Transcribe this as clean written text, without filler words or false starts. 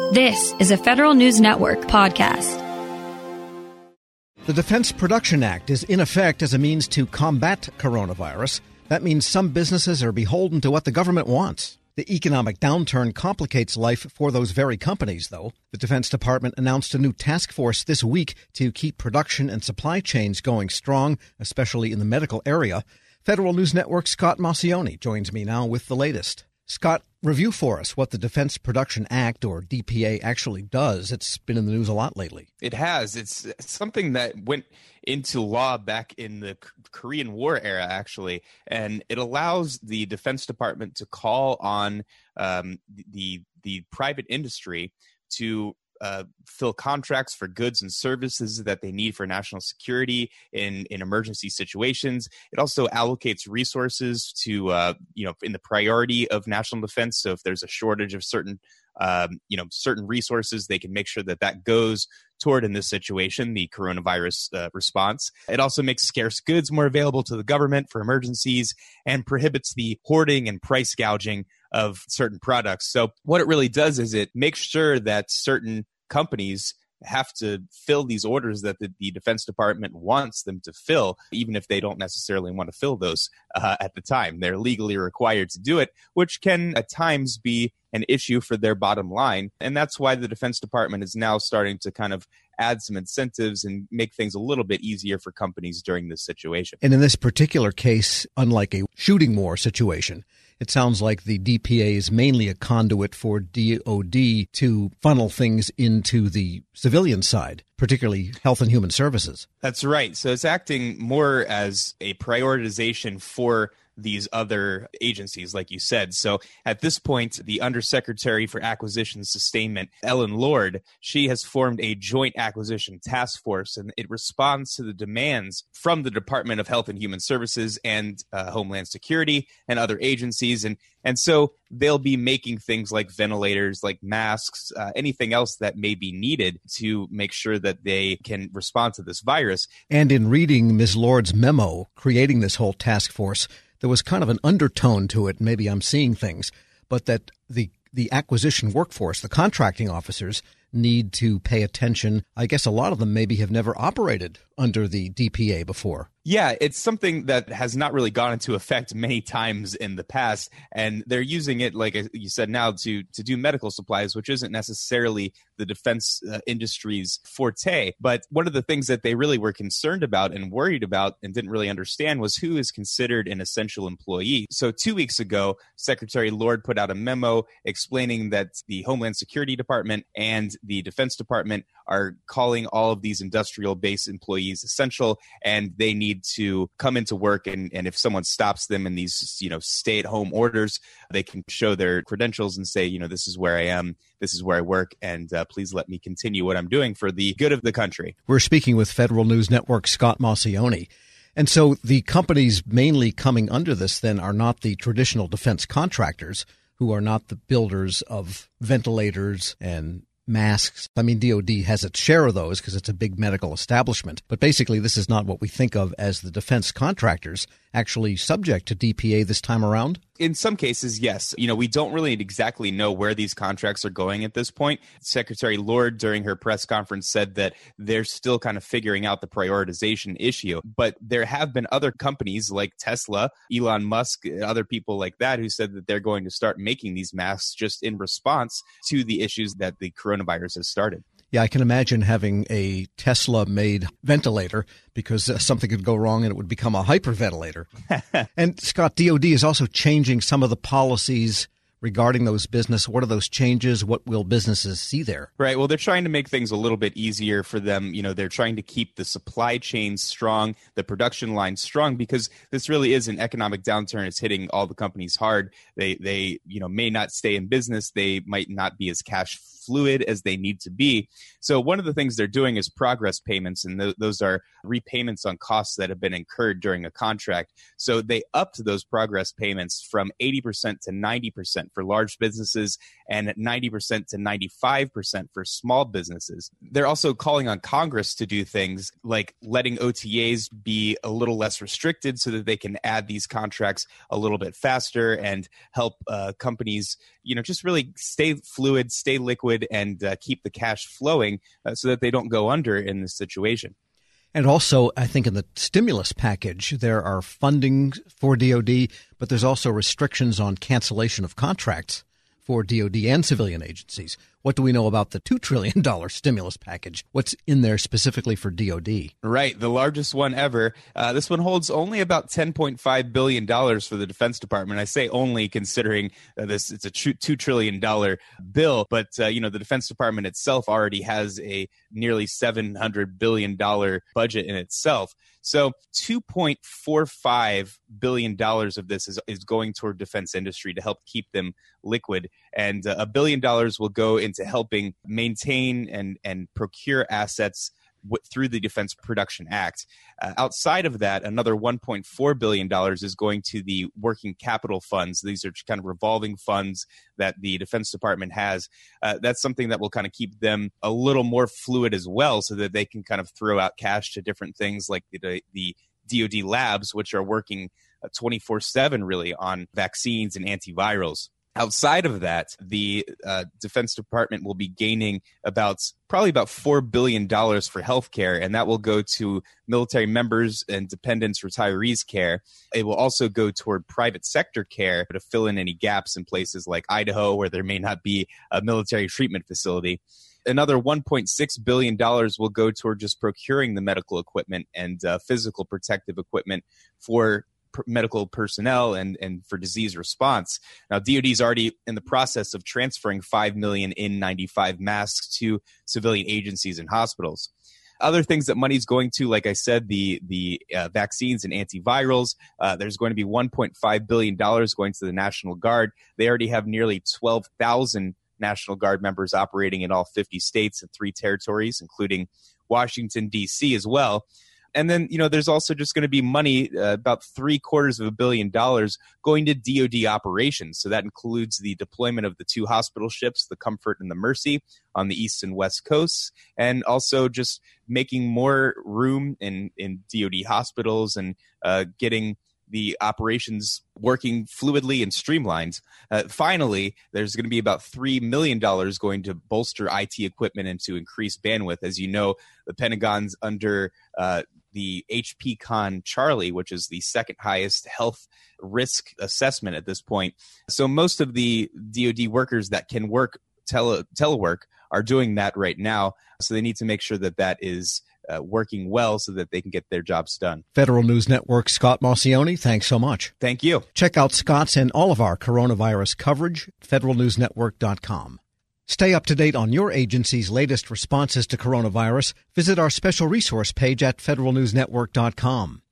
This is a Federal News Network podcast. The Defense Production Act is in effect as a means to combat coronavirus. That means some businesses are beholden to what the government wants. The economic downturn complicates life for those very companies, though. The Defense Department announced a new task force this week to keep production and supply chains going strong, especially in the medical area. Federal News Network's Scott Maucione joins me now with the latest. Scott, review for us what the Defense Production Act, or DPA, actually does. It's been in the news a lot lately. It has. It's something that went into law back in the Korean War era, actually, and it allows the Defense Department to call on the private industry to fill contracts for goods and services that they need for national security in emergency situations. It also allocates resources to, in the priority of national defense. So if there's a shortage of certain resources, they can make sure that goes toward, in this situation, the coronavirus response. It also makes scarce goods more available to the government for emergencies and prohibits the hoarding and price gouging of certain products. So what it really does is it makes sure that certain companies have to fill these orders that the Defense Department wants them to fill, even if they don't necessarily want to fill those at the time. They're legally required to do it, which can at times be an issue for their bottom line. And that's why the Defense Department is now starting to kind of add some incentives and make things a little bit easier for companies during this situation. And in this particular case, unlike a shooting war situation, it sounds like the DPA is mainly a conduit for DOD to funnel things into the civilian side, particularly Health and Human Services. That's right. So it's acting more as a prioritization for these other agencies, like you said. So at this point, the Undersecretary for Acquisition Sustainment, Ellen Lord, she has formed a joint acquisition task force, and it responds to the demands from the Department of Health and Human Services and Homeland Security and other agencies. And so they'll be making things like ventilators, like masks, anything else that may be needed to make sure that they can respond to this virus. And in reading Ms. Lord's memo creating this whole task force, there was kind of an undertone to it, maybe I'm seeing things, but that the acquisition workforce, the contracting officers, need to pay attention. I guess a lot of them maybe have never operated under the DPA before. Yeah, it's something that has not really gone into effect many times in the past, and they're using it, like you said, now to do medical supplies, which isn't necessarily the defense industry's forte. But one of the things that they really were concerned about and worried about and didn't really understand was who is considered an essential employee. So 2 weeks ago, Secretary Lord put out a memo explaining that the Homeland Security Department and the Defense Department are calling all of these industrial-based employees essential, and they need to come into work, and if someone stops them in these stay-at-home orders, they can show their credentials and say, this is where I am, this is where I work, and please let me continue what I'm doing for the good of the country. We're speaking with Federal News Network Scott Maucione. And so the companies mainly coming under this then are not the traditional defense contractors, who are not the builders of ventilators and masks. I mean, DOD has its share of those because it's a big medical establishment. But basically, this is not what we think of as the defense contractors actually subject to DPA this time around? In some cases, yes. We don't really exactly know where these contracts are going at this point. Secretary Lord, during her press conference, said that they're still kind of figuring out the prioritization issue. But there have been other companies like Tesla, Elon Musk, other people like that who said that they're going to start making these masks just in response to the issues that the coronavirus has started. Yeah, I can imagine having a Tesla-made ventilator because something could go wrong and it would become a hyperventilator. And Scott, DOD is also changing some of the policies regarding those business. What are those changes? What will businesses see there? Right. Well, they're trying to make things a little bit easier for them. They're trying to keep the supply chain strong, the production line strong, because this really is an economic downturn. It's hitting all the companies hard. They may not stay in business. They might not be as cash fluid as they need to be. So one of the things they're doing is progress payments, and those are repayments on costs that have been incurred during a contract. So they upped those progress payments from 80% to 90% for large businesses and 90% to 95% for small businesses. They're also calling on Congress to do things like letting OTAs be a little less restricted so that they can add these contracts a little bit faster and help companies, just really stay fluid, stay liquid, and keep the cash flowing so that they don't go under in this situation. And also, I think in the stimulus package, there are funding for DOD, but there's also restrictions on cancellation of contracts for DOD and civilian agencies. What do we know about the $2 trillion stimulus package? What's in there specifically for DOD? Right, the largest one ever. This one holds only about $10.5 billion for the Defense Department. I say only considering it's a $2 trillion bill, but the Defense Department itself already has a nearly $700 billion budget in itself. So $2.45 billion of this is going toward defense industry to help keep them liquid. And $1 billion will go into helping maintain and procure assets through the Defense Production Act. Outside of that, another $1.4 billion is going to the working capital funds. These are kind of revolving funds that the Defense Department has. That's something that will kind of keep them a little more fluid as well, so that they can kind of throw out cash to different things like the DoD labs, which are working 24/7 really on vaccines and antivirals. Outside of that, the Defense Department will be gaining probably about $4 billion for healthcare, and that will go to military members and dependents, retirees care. It will also go toward private sector care to fill in any gaps in places like Idaho, where there may not be a military treatment facility. Another $1.6 billion will go toward just procuring the medical equipment and physical protective equipment for medical personnel and for disease response. Now, DoD is already in the process of transferring 5 million N95 masks to civilian agencies and hospitals. Other things that money's going to, like I said, the vaccines and antivirals. There's going to be $1.5 billion going to the National Guard. They already have nearly 12,000 National Guard members operating in all 50 states and 3 territories, including Washington, D.C. as well. And then, there's also just going to be money, about $750 million going to DoD operations. So that includes the deployment of the 2 hospital ships, the Comfort and the Mercy, on the East and West coasts, and also just making more room in DoD hospitals and getting the operations working fluidly and streamlined. Finally, there's going to be about $3 million going to bolster IT equipment and to increase bandwidth. As you know, the Pentagon's under the HPCon Charlie, which is the second highest health risk assessment at this point. So most of the DoD workers that can work telework are doing that right now. So they need to make sure that is working well so that they can get their jobs done. Federal News Network, Scott Maucione, thanks so much. Thank you. Check out Scott's and all of our coronavirus coverage at federalnewsnetwork.com. Stay up to date on your agency's latest responses to coronavirus. Visit our special resource page at federalnewsnetwork.com.